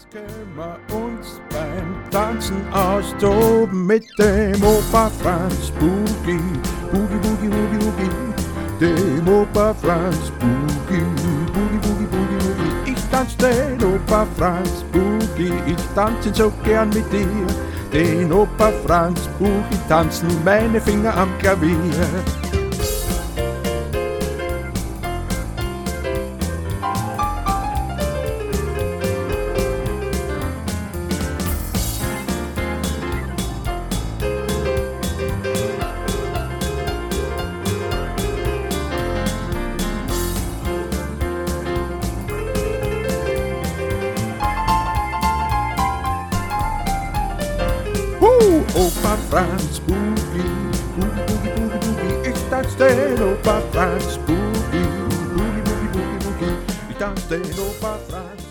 Jetzt können wir uns beim Tanzen austoben mit dem Opa Franz Boogie. Boogie, Boogie, Boogie, Boogie. Dem Opa Franz Boogie. Boogie, Boogie, Boogie, Boogie. Ich tanz den Opa Franz Boogie. Ich tanze so gern mit dir. Den Opa Franz Boogie tanzen meine Finger am Klavier. Opa Franz Boogie, Boogie, Boogie, Boogie, Boogie. Ich tanz den Opa Franz Boogie, Boogie, Boogie, Boogie, Boogie. Ich tanz den Opa Franz